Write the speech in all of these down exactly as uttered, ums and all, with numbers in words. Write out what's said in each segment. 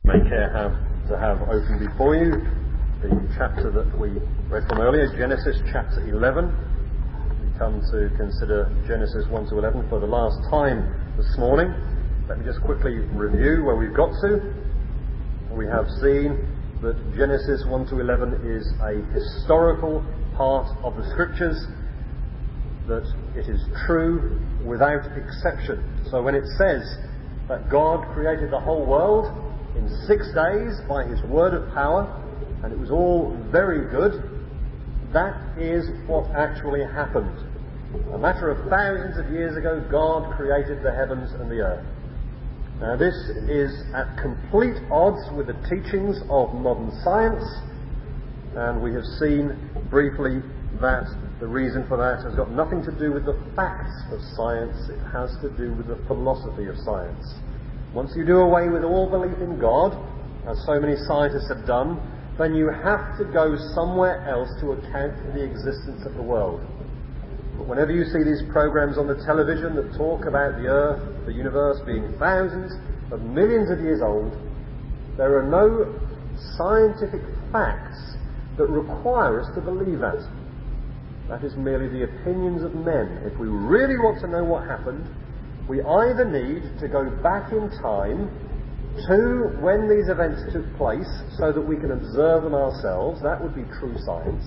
May care have to have open before you the chapter that we read from earlier, Genesis chapter eleven. We come to consider Genesis one to eleven for the last time this morning. Let me just quickly review where we've got to. We have seen that Genesis one to eleven is a historical part of the Scriptures, that it is true without exception. So when it says that God created the whole world in six days by his word of power, and it was all very good, that is what actually happened. A matter of thousands of years ago, God created the heavens and the earth. Now this is at complete odds with the teachings of modern science, and we have seen briefly that the reason for that has got nothing to do with the facts of science, it has to do with the philosophy of science. Once you do away with all belief in God, as so many scientists have done, then you have to go somewhere else to account for the existence of the world. But whenever you see these programs on the television that talk about the earth, the universe being thousands of millions of years old, there are no scientific facts that require us to believe that. That is merely the opinions of men. If we really want to know what happened, we either need to go back in time to when these events took place so that we can observe them ourselves, that would be true science,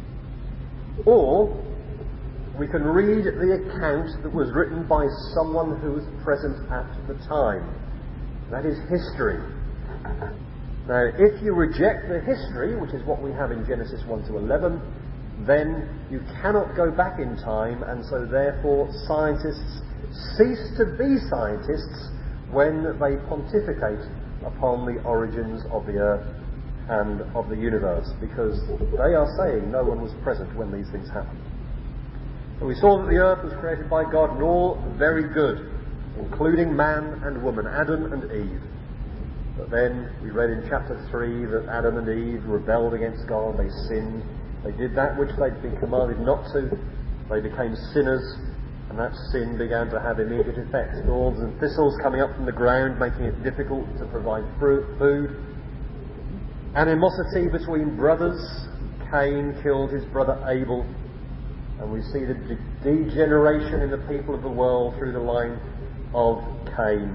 or we can read the account that was written by someone who was present at the time. That is history. Now, if you reject the history, which is what we have in Genesis one to eleven, then you cannot go back in time, and so therefore scientists cease to be scientists when they pontificate upon the origins of the earth and of the universe, because they are saying no one was present when these things happened. And we saw that the earth was created by God and all very good, including man and woman, Adam and Eve. But then we read in chapter three that Adam and Eve rebelled against God, they sinned, they did that which they'd been commanded not to, they became sinners, and that sin began to have immediate effects. Thorns and thistles coming up from the ground, making it difficult to provide fruit, food. Animosity between brothers. Cain killed his brother Abel. And we see the de- degeneration in the people of the world through the line of Cain.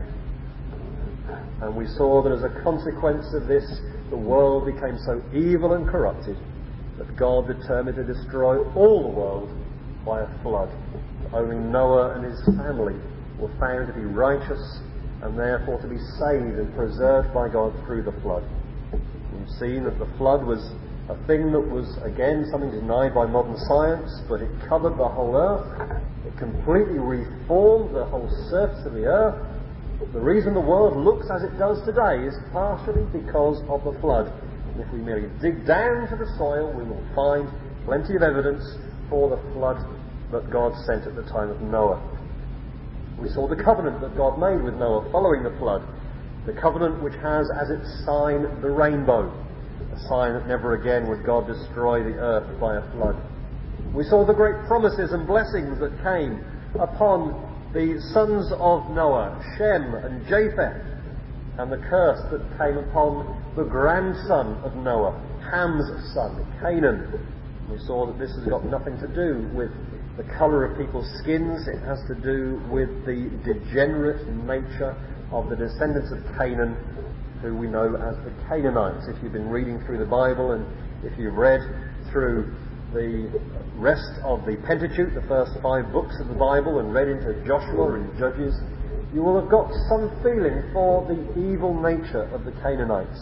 And we saw that as a consequence of this, the world became so evil and corrupted that God determined to destroy all the world by a flood. Only Noah and his family were found to be righteous and therefore to be saved and preserved by God through the flood. We've seen that the flood was a thing that was, again, something denied by modern science, but it covered the whole earth. It completely reformed the whole surface of the earth. The reason the world looks as it does today is partially because of the flood. And if we merely dig down to the soil, we will find plenty of evidence for the flood that God sent at the time of Noah. We saw the covenant that God made with Noah following the flood, the covenant which has as its sign the rainbow, a sign that never again would God destroy the earth by a flood. We saw the great promises and blessings that came upon the sons of Noah, Shem and Japheth, and the curse that came upon the grandson of Noah, Ham's son, Canaan. We saw that this has got nothing to do with the colour of people's skins. It has to do with the degenerate nature of the descendants of Canaan, who we know as the Canaanites. If you've been reading through the Bible, and if you've read through the rest of the Pentateuch, the first five books of the Bible, and read into Joshua and Judges, you will have got some feeling for the evil nature of the Canaanites.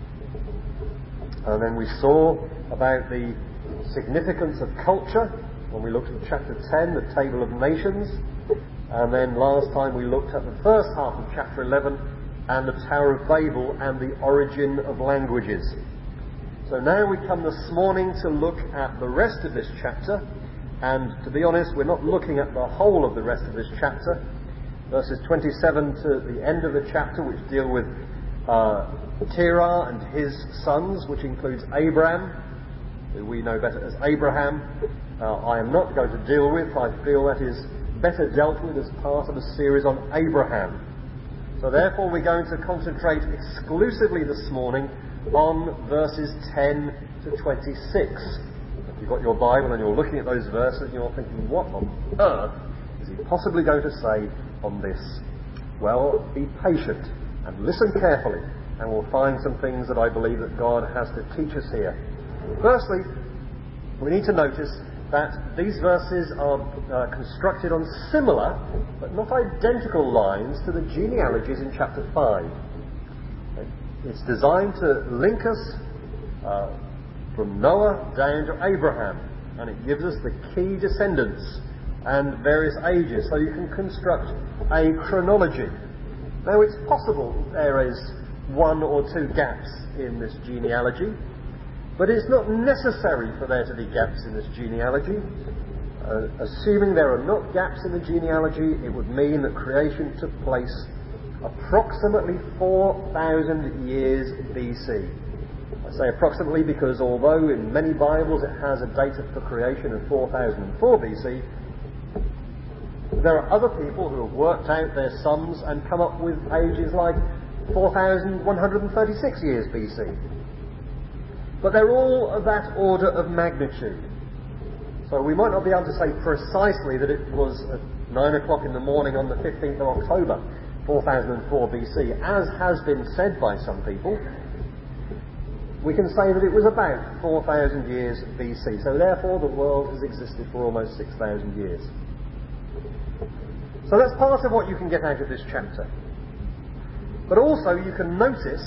And then we saw about the significance of culture when we looked at chapter ten, the Table of Nations, and then last time we looked at the first half of chapter eleven and the Tower of Babel and the origin of languages. So now we come this morning to look at the rest of this chapter, and to be honest, we're not looking at the whole of the rest of this chapter. Verses twenty-seven to the end of the chapter, which deal with uh, Terah and his sons, which includes Abraham, who we know better as Abraham, uh, I am not going to deal with. I feel that is better dealt with as part of a series on Abraham. So therefore we're going to concentrate exclusively this morning on verses ten to twenty-six. If you've got your Bible and you're looking at those verses, you're thinking, what on earth is he possibly going to say on this? Well, be patient and listen carefully, and we'll find some things that I believe that God has to teach us here. Firstly, we need to notice that these verses are uh, constructed on similar, but not identical lines to the genealogies in chapter five. Okay? It's designed to link us uh, from Noah down to Abraham, and it gives us the key descendants and various ages, so you can construct a chronology. Now, it's possible there is one or two gaps in this genealogy, but it's not necessary for there to be gaps in this genealogy. Uh, assuming there are not gaps in the genealogy, it would mean that creation took place approximately four thousand years B C. I say approximately because although in many Bibles it has a date for creation of four thousand four B C, there are other people who have worked out their sums and come up with ages like four thousand one hundred thirty-six years B C. But they're all of that order of magnitude. So we might not be able to say precisely that it was at nine o'clock in the morning on the fifteenth of October, four thousand four B C, as has been said by some people. We can say that it was about four thousand years B C. So therefore the world has existed for almost six thousand years. So that's part of what you can get out of this chapter. But also you can notice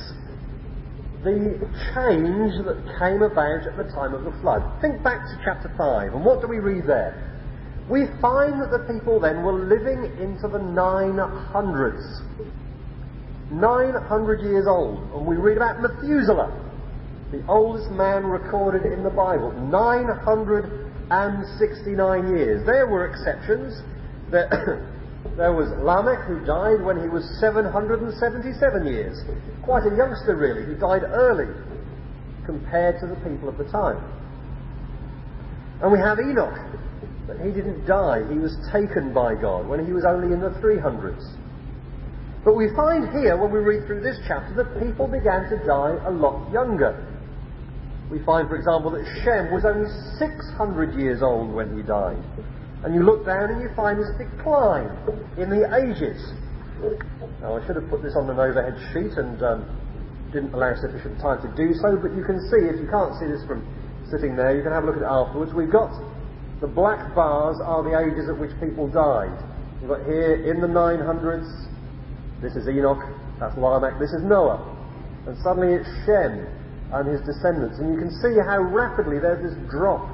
the change that came about at the time of the flood. Think back to chapter five, and what do we read there? We find that the people then were living into the nine hundreds. nine hundred years old. And we read about Methuselah, the oldest man recorded in the Bible. nine hundred sixty-nine years. There were exceptions. There, there was Lamech, who died when he was seven hundred seventy-seven years. Quite a youngster, really. He died early compared to the people of the time. And we have Enoch, but he didn't die. He was taken by God when he was only in the three hundreds. But we find here, when we read through this chapter, that people began to die a lot younger. We find, for example, that Shem was only six hundred years old when he died. And you look down and you find this decline in the ages. Now, I should have put this on an overhead sheet and um, didn't allow sufficient time to do so, but you can see, if you can't see this from sitting there, you can have a look at it afterwards. We've got the black bars are the ages at which people died. We've got here in the nine hundreds, this is Enoch, that's Lamech, this is Noah. And suddenly it's Shem and his descendants. And you can see how rapidly there's this drop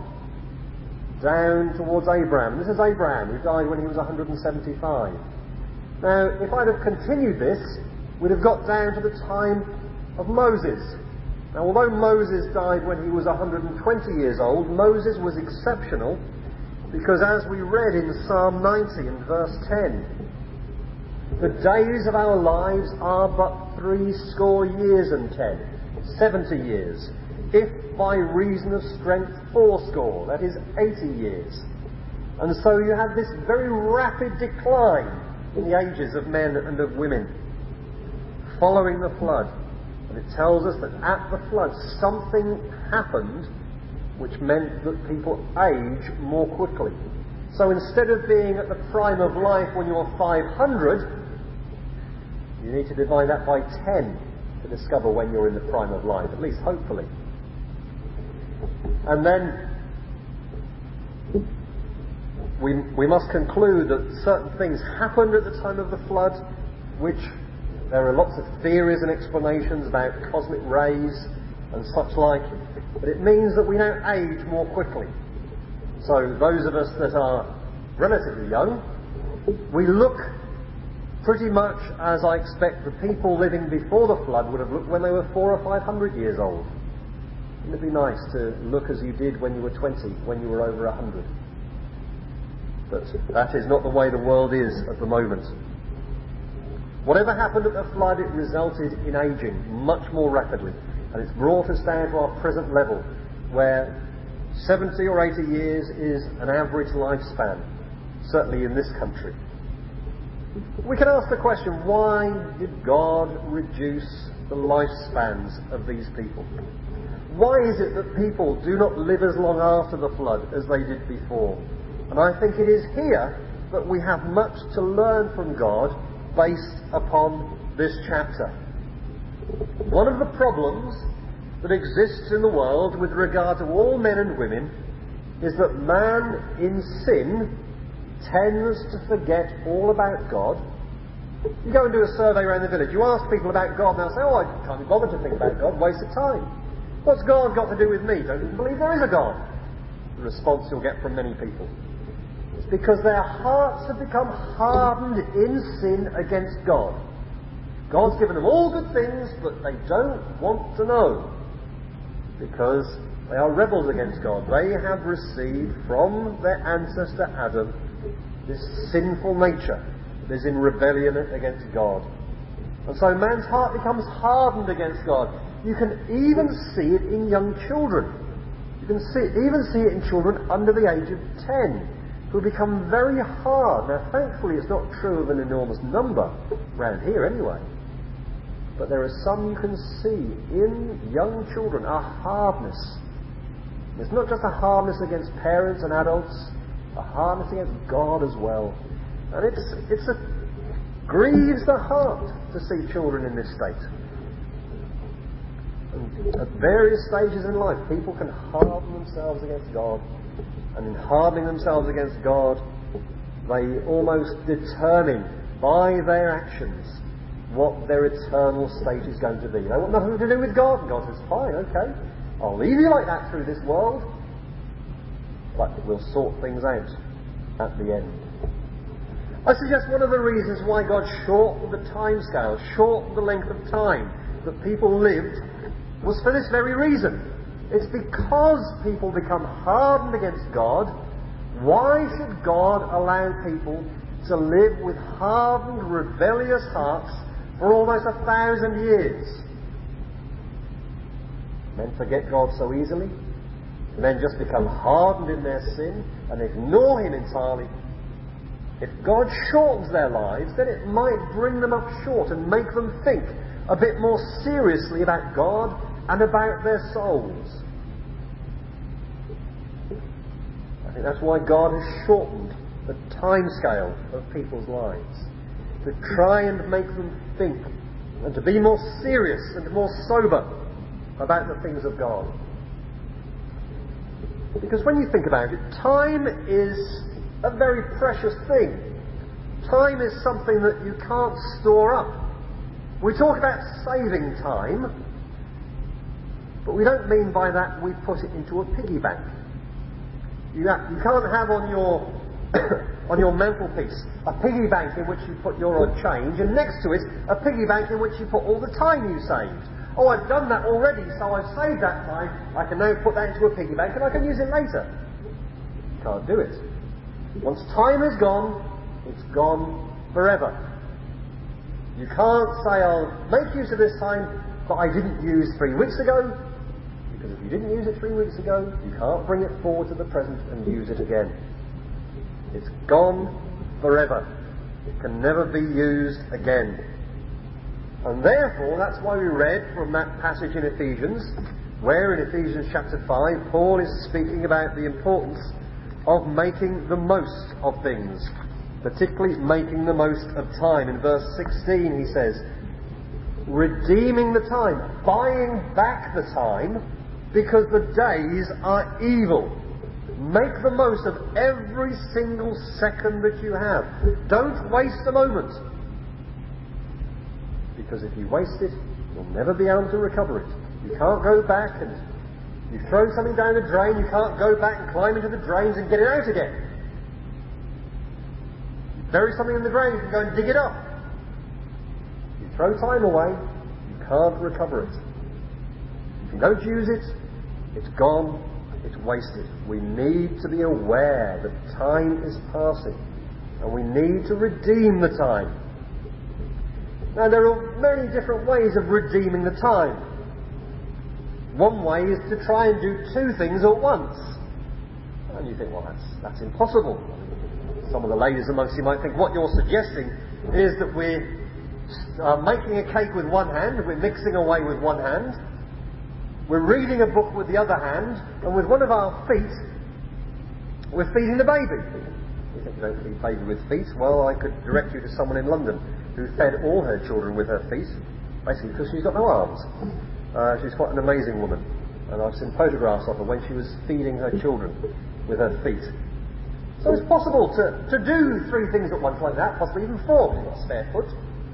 down towards Abraham. This is Abraham, who died when he was one hundred seventy-five. Now, if I'd have continued this, we'd have got down to the time of Moses. Now, although Moses died when he was one hundred twenty years old, Moses was exceptional because, as we read in Psalm ninety and verse ten, the days of our lives are but three score years and ten, seventy years. If by reason of strength fourscore, that is eighty years. And so you have this very rapid decline in the ages of men and of women following the flood. And it tells us that at the flood something happened which meant that people age more quickly. So instead of being at the prime of life when you're five hundred, you need to divide that by ten to discover when you're in the prime of life, at least hopefully. And then we, we must conclude that certain things happened at the time of the flood, which there are lots of theories and explanations about cosmic rays and such like, but it means that we now age more quickly. So those of us that are relatively young, we look pretty much as I expect the people living before the flood would have looked when they were four or five hundred years old. Wouldn't it be nice to look as you did when you were twenty, when you were over a hundred? But that is not the way the world is at the moment. Whatever happened at the flood, it resulted in aging much more rapidly. And it's brought us down to our present level, where seventy or eighty years is an average lifespan, certainly in this country. We can ask the question, why did God reduce the lifespans of these people? Why is it that people do not live as long after the flood as they did before? And I think it is here that we have much to learn from God based upon this chapter. One of the problems that exists in the world with regard to all men and women is that man in sin tends to forget all about God. You go and do a survey around the village, you ask people about God and they'll say, oh, I can't be bothered to think about God, waste of time. What's God got to do with me? Don't even believe there is a God. The response you'll get from many people. It's because their hearts have become hardened in sin against God. God's given them all good things, but they don't want to know. Because they are rebels against God. They have received from their ancestor Adam this sinful nature that is in rebellion against God. And so man's heart becomes hardened against God. You can even see it in young children. You can see, even see it in children under the age of ten, who become very hard. Now, thankfully, it's not true of an enormous number, around here anyway. But there are some you can see in young children, a hardness. It's not just a hardness against parents and adults, a hardness against God as well. And it's, it's a, grieves the heart to see children in this state. And at various stages in life, people can harden themselves against God. And in hardening themselves against God, they almost determine by their actions what their eternal state is going to be. They want nothing to do with God. And God says, fine, okay, I'll leave you like that through this world, but we'll sort things out at the end. I suggest one of the reasons why God shortened the time scale, shortened the length of time that people lived, was for this very reason. It's because people become hardened against God. Why should God allow people to live with hardened, rebellious hearts for almost a thousand years? Men forget God so easily. Men just become hardened in their sin and ignore Him entirely. If God shortens their lives, then it might bring them up short and make them think a bit more seriously about God and about their souls. I think that's why God has shortened the time scale of people's lives, to try and make them think and to be more serious and more sober about the things of God. Because when you think about it, time is a very precious thing. Time is something that you can't store up. We talk about saving time, but we don't mean by that we put it into a piggy bank. You, have, you can't have on your on your mantelpiece a piggy bank in which you put your odd change, and next to it a piggy bank in which you put all the time you saved. Oh, I've done that already, so I've saved that time. I can now put that into a piggy bank and I can use it later. You can't do it. Once time is gone, it's gone forever. You can't say, I'll make use of this time, but I didn't use three weeks ago. Because if you didn't use it three weeks ago, you can't bring it forward to the present and use it again. It's gone forever. It can never be used again. And therefore, that's why we read from that passage in Ephesians, where in Ephesians chapter five, Paul is speaking about the importance of making the most of things, particularly making the most of time. In verse sixteen he says, redeeming the time, buying back the time, because the days are evil. Make the most of every single second that you have. Don't waste a moment. Because if you waste it, you'll never be able to recover it. You can't go back, and you throw something down the drain, you can't go back and climb into the drains and get it out again. You bury something in the drain, you can go and dig it up. You throw time away, you can't recover it. If you don't use it, it's gone, it's wasted. We need to be aware that time is passing, and we need to redeem the time. Now, there are many different ways of redeeming the time. One way is to try and do two things at once. And you think, well, that's, that's impossible. Some of the ladies amongst you might think, what you're suggesting is that we're uh, making a cake with one hand, we're mixing away with one hand, we're reading a book with the other hand, and with one of our feet, we're feeding the baby. You think you don't feed baby with feet? Well, I could direct you to someone in London who fed all her children with her feet, basically because she's got no arms. Uh, she's quite an amazing woman, and I've seen photographs of her when she was feeding her children with her feet. So it's possible to, to do three things at once like that, possibly even four if you've got a spare foot.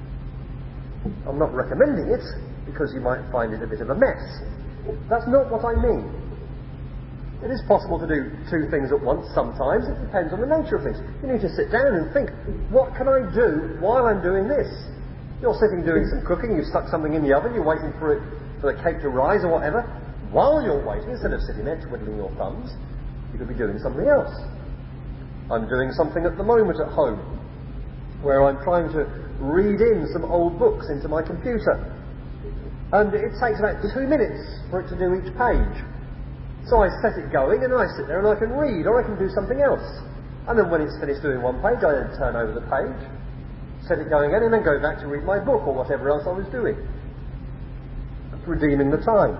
I'm not recommending it, because you might find it a bit of a mess. That's not what I mean. It is possible to do two things at once sometimes. It depends on the nature of things. You need to sit down and think, what can I do while I'm doing this? You're sitting doing some cooking, you've stuck something in the oven, you're waiting for it, for the cake to rise or whatever. While you're waiting, instead of sitting there twiddling your thumbs, you could be doing something else. I'm doing something at the moment at home where I'm trying to read in some old books into my computer. And it takes about two minutes for it to do each page. So I set it going and I sit there and I can read, or I can do something else. And then when it's finished doing one page, I then turn over the page, set it going again, and then go back to read my book or whatever else I was doing. That's redeeming the time.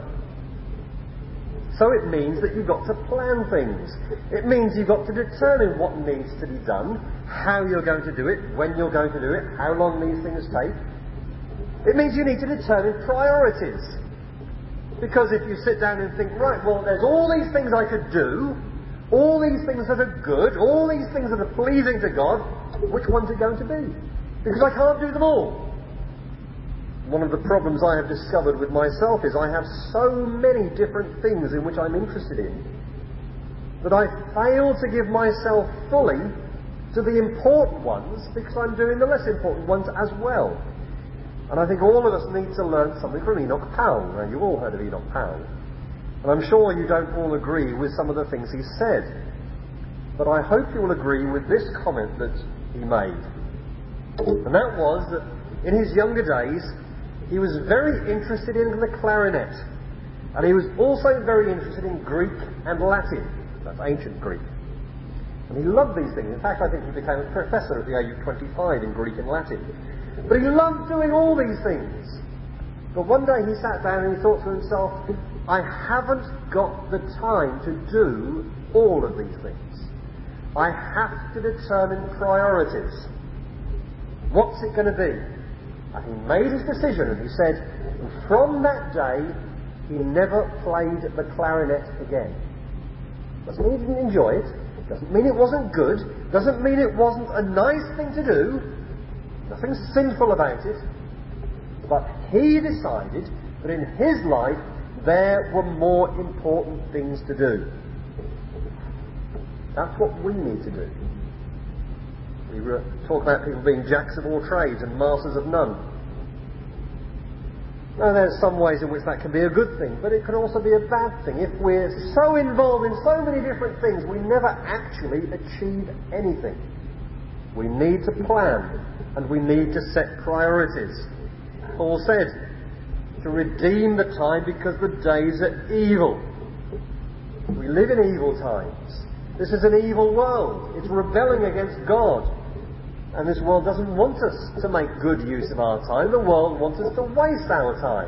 So it means that you've got to plan things. It means you've got to determine what needs to be done, how you're going to do it, when you're going to do it, how long these things take. It means you need to determine priorities. Because if you sit down and think, right, well, there's all these things I could do, all these things that are good, all these things that are pleasing to God, which one's it going to be? Because I can't do them all. One of the problems I have discovered with myself is I have so many different things in which I'm interested in that I fail to give myself fully to the important ones because I'm doing the less important ones as well. And I think all of us need to learn something from Enoch Powell. Now, you've all heard of Enoch Powell. And I'm sure you don't all agree with some of the things he said. But I hope you will agree with this comment that he made. And that was that in his younger days, he was very interested in the clarinet. And he was also very interested in Greek and Latin. That's ancient Greek. And he loved these things. In fact, I think he became a professor at the age of twenty-five in Greek and Latin. But he loved doing all these things. But one day he sat down and he thought to himself, I haven't got the time to do all of these things. I have to determine priorities. What's it going to be? And he made his decision, and he said, from that day, he never played the clarinet again. Doesn't mean he didn't enjoy it. Doesn't mean it wasn't good. Doesn't mean it wasn't a nice thing to do. Nothing sinful about it. But he decided that in his life, there were more important things to do. That's what we need to do. We talk about people being jacks of all trades and masters of none. Now, there's some ways in which that can be a good thing, but it can also be a bad thing. If we're so involved in so many different things, we never actually achieve anything. We need to plan, and we need to set priorities. Paul said, to redeem the time because the days are evil. We live in evil times. This is an evil world. It's rebelling against God. And this world doesn't want us to make good use of our time. The world wants us to waste our time.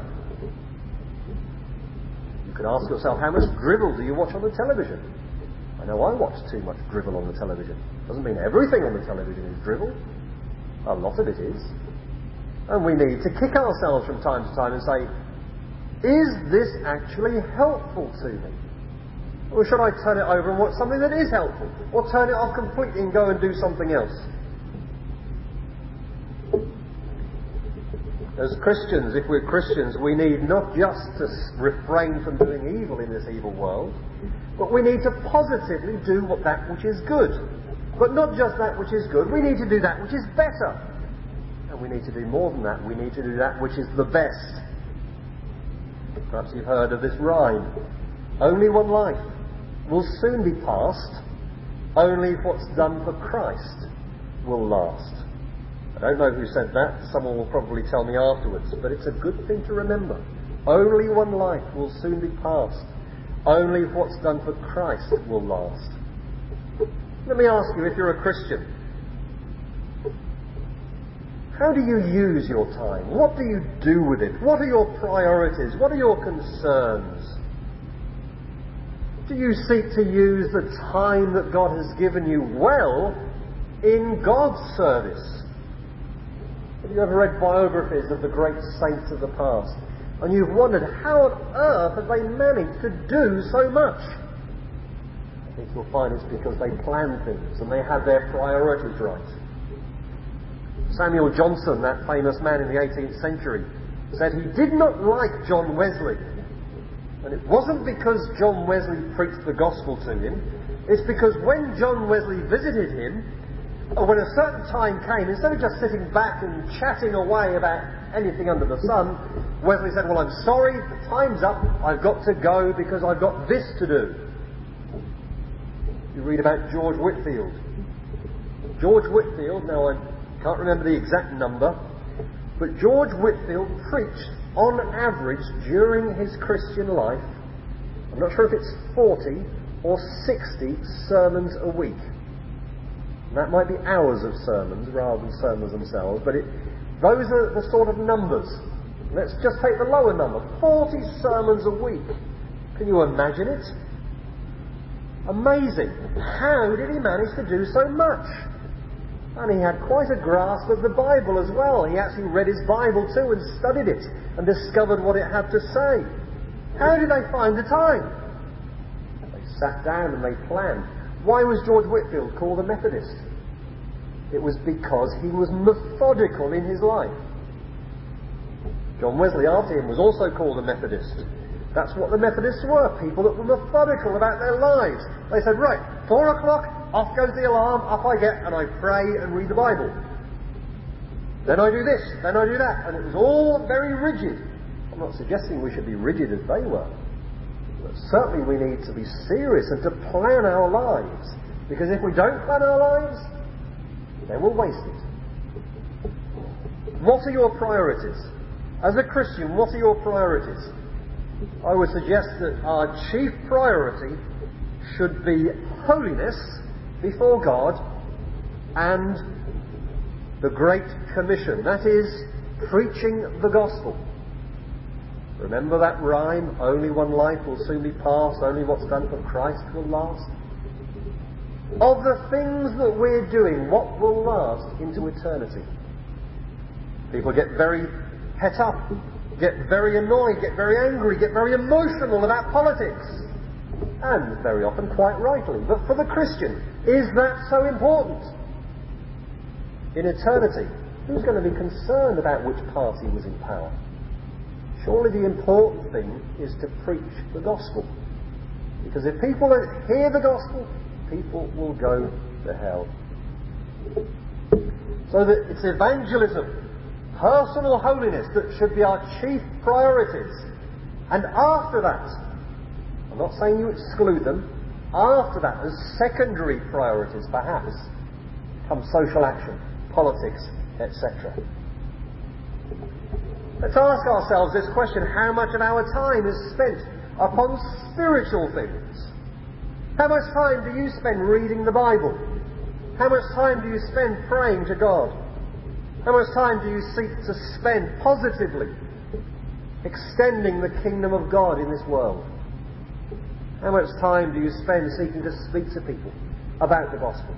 You could ask yourself, how much drivel do you watch on the television? I know I watch too much drivel on the television. Doesn't mean everything on the television is drivel. A lot of it is. And we need to kick ourselves from time to time and say, is this actually helpful to me? Or should I turn it over and watch something that is helpful? Or turn it off completely and go and do something else? As Christians, if we're Christians, we need not just to refrain from doing evil in this evil world, but we need to positively do what that which is good. But not just that which is good, we need to do that which is better. And we need to do more than that. We need to do that which is the best. Perhaps you've heard of this rhyme. Only one life will soon be past. Only what's done for Christ will last. I don't know who said that. Someone will probably tell me afterwards. But it's a good thing to remember. Only one life will soon be past. Only what's done for Christ will last. Let me ask you, if you're a Christian, How do you use your time? What do you do with it? What are your priorities? What are your concerns? Do you seek to use the time that God has given you well in God's service? Have you ever read biographies of the great saints of the past, and you've wondered how on earth have they managed to do so much? I think you'll find it's because they plan things and they have their priorities right. Samuel Johnson, that famous man in the eighteenth century, said he did not like John Wesley. And it wasn't because John Wesley preached the gospel to him. It's because when John Wesley visited him, or when a certain time came, instead of just sitting back and chatting away about anything under the sun, Wesley said, well, I'm sorry, the time's up, I've got to go because I've got this to do. You read about George Whitefield. George Whitefield, now I can't remember the exact number, but George Whitefield preached on average during his Christian life, I'm not sure if it's forty or sixty sermons a week. And that might be hours of sermons rather than sermons themselves, but it, those are the sort of numbers. Let's just take the lower number, forty sermons a week. Can you imagine it? Amazing. How did he manage to do so much? And he had quite a grasp of the Bible as well. He actually read his Bible too and studied it and discovered what it had to say. How did they find the time? They sat down and they planned. Why was George Whitefield called a Methodist? It was because he was methodical in his life. John Wesley, after him, was also called a Methodist. That's what the Methodists were, people that were methodical about their lives. They said, right, four o'clock, off goes the alarm, up I get, and I pray and read the Bible. Then I do this, then I do that, and it was all very rigid. I'm not suggesting we should be rigid as they were, but certainly we need to be serious and to plan our lives, because if we don't plan our lives, then we'll waste it. What are your priorities? As a Christian, what are your priorities? I would suggest that our chief priority should be holiness before God and the Great Commission. That is, preaching the gospel. Remember that rhyme, only one life will soon be past, only what's done for Christ will last? Of the things that we're doing, what will last into eternity? People get very het up, get very annoyed, get very angry, get very emotional about politics. And very often quite rightly. But for the Christian, is that so important? In eternity, who's going to be concerned about which party was in power? Surely the important thing is to preach the gospel. Because if people don't hear the gospel, people will go to hell. So that it's evangelism, personal holiness, that should be our chief priorities. And after that, I'm not saying you exclude them, after that, as secondary priorities perhaps, come social action, politics, et cetera. Let's ask ourselves this question: how much of our time is spent upon spiritual things? How much time do you spend reading the Bible? How much time do you spend praying to God? How much time do you seek to spend positively extending the kingdom of God in this world? How much time do you spend seeking to speak to people about the gospel?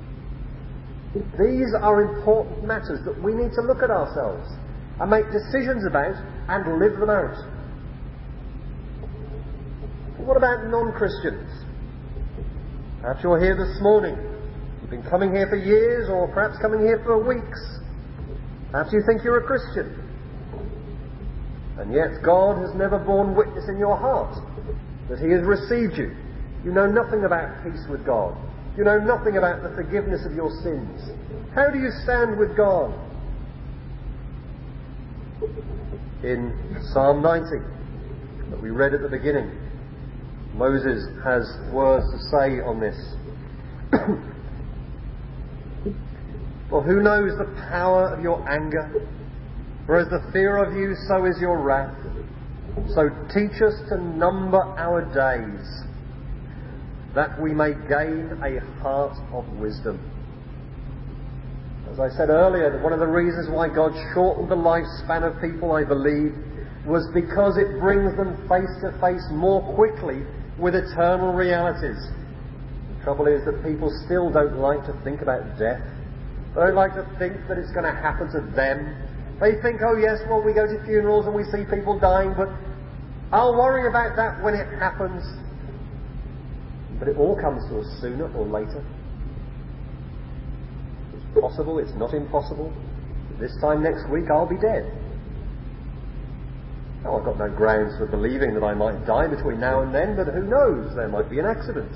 These are important matters that we need to look at ourselves and make decisions about and live them out. What about non-Christians? Perhaps you're here this morning. You've been coming here for years, or perhaps coming here for weeks. Perhaps you think you're a Christian. And yet God has never borne witness in your heart that He has received you. You know nothing about peace with God. You know nothing about the forgiveness of your sins. How do you stand with God? In Psalm ninety, that we read at the beginning, Moses has words to say on this. For who knows the power of your anger? For as the fear of you, so is your wrath. So teach us to number our days, that we may gain a heart of wisdom. As I said earlier, that one of the reasons why God shortened the lifespan of people, I believe, was because it brings them face to face more quickly with eternal realities. The trouble is that people still don't like to think about death. They don't like to think that it's going to happen to them. They think, oh yes, well, we go to funerals and we see people dying, but I'll worry about that when it happens. But it all comes to us sooner or later. It's possible, it's not impossible. This time next week I'll be dead. Now, I've got no grounds for believing that I might die between now and then, but who knows? There might be an accident.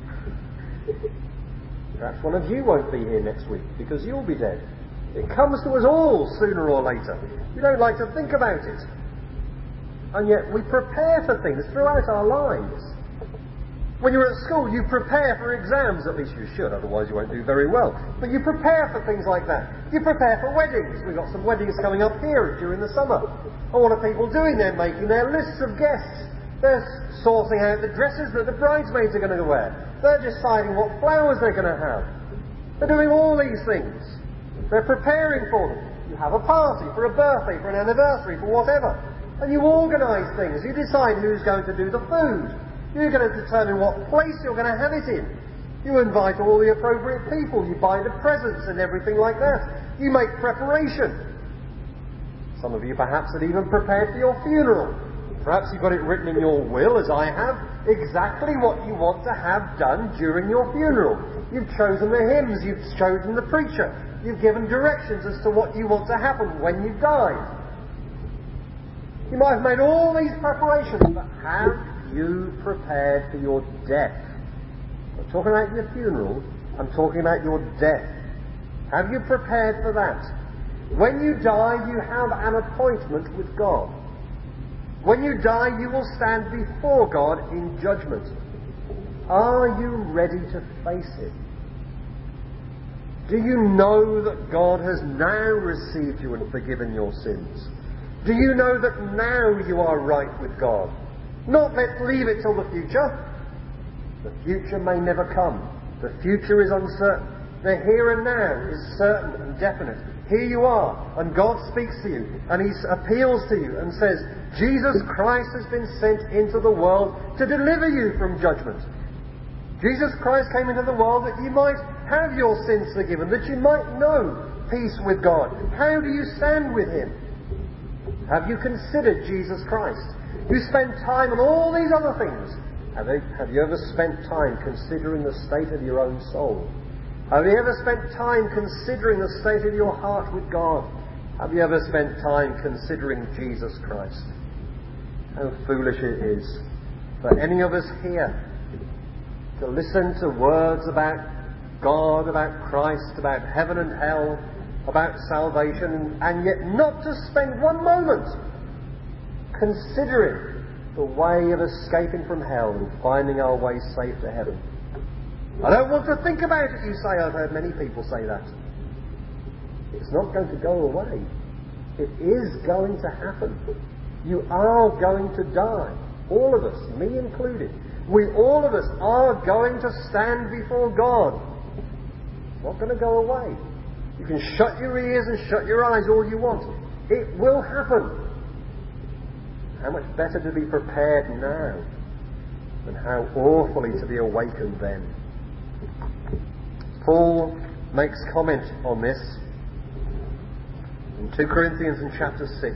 Perhaps one of you won't be here next week because you'll be dead. It comes to us all sooner or later. You don't like to think about it. And yet we prepare for things throughout our lives. When you're at school, you prepare for exams. At least you should, otherwise you won't do very well. But you prepare for things like that. You prepare for weddings. We've got some weddings coming up here during the summer. And what are people doing? They're making their lists of guests. They're sorting out the dresses that the bridesmaids are going to wear. They're deciding what flowers they're going to have. They're doing all these things. They're preparing for them. You have a party for a birthday, for an anniversary, for whatever. And you organise things. You decide who's going to do the food. You're going to determine what place you're going to have it in. You invite all the appropriate people. You buy the presents and everything like that. You make preparation. Some of you perhaps had even prepared for your funeral. Perhaps you've got it written in your will, as I have, exactly what you want to have done during your funeral. You've chosen the hymns. You've chosen the preacher. You've given directions as to what you want to happen when you've died. You might have made all these preparations, but have you prepared for your death? I'm not talking about your funeral, I'm talking about your death. Have you prepared for that? When you die, you have an appointment with God. When you die, you will stand before God in judgment. Are you ready to face it? Do you know that God has now received you and forgiven your sins? Do you know that now you are right with God? Not let's leave it till the future. The future may never come. The future is uncertain. The here and now is certain and definite. Here you are, and God speaks to you, and He appeals to you and says, Jesus Christ has been sent into the world to deliver you from judgment. Jesus Christ came into the world that you might have your sins forgiven, that you might know peace with God. How do you stand with Him? Have you considered Jesus Christ? You spend time on all these other things. Have you, have you ever spent time considering the state of your own soul? Have you ever spent time considering the state of your heart with God? Have you ever spent time considering Jesus Christ? How foolish it is for any of us here to listen to words about God, about Christ, about heaven and hell, about salvation, and yet not to spend one moment considering the way of escaping from hell and finding our way safe to heaven. I don't want to think about it, you say. I've heard many people say that. It's not going to go away. It is going to happen. You are going to die. All of us, me included. We, all of us, are going to stand before God. It's not going to go away. You can shut your ears and shut your eyes all you want. It will happen. How much better to be prepared now than how awfully to be awakened then. Paul makes comment on this in two Corinthians in chapter six.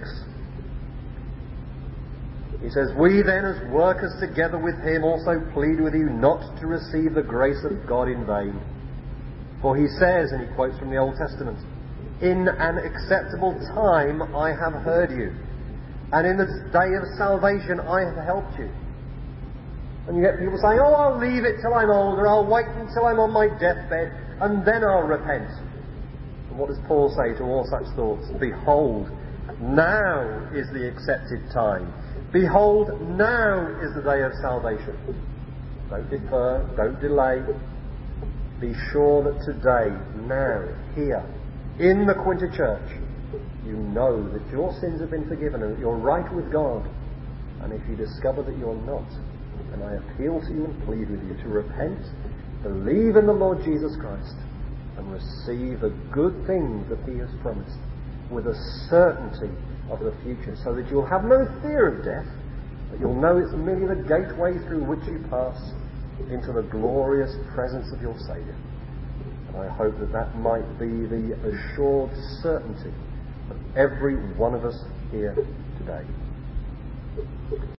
He says, we then as workers together with him also plead with you not to receive the grace of God in vain. For he says, and he quotes from the Old Testament, in an acceptable time I have heard you, and in the day of salvation I have helped you. And you get people saying, oh, I'll leave it till I'm older, I'll wait until I'm on my deathbed, and then I'll repent. And what does Paul say to all such thoughts? Behold, now is the accepted time. Behold, now is the day of salvation. Don't defer, don't delay. Be sure that today, now, here, in the Quinta Church, you know that your sins have been forgiven and that you're right with God. And if you discover that you're not, and I appeal to you and plead with you to repent, believe in the Lord Jesus Christ, and receive the good things that he has promised with a certainty of the future, so that you'll have no fear of death, but you'll know it's merely the gateway through which you pass into the glorious presence of your Saviour. And I hope that that might be the assured certainty of every one of us here today.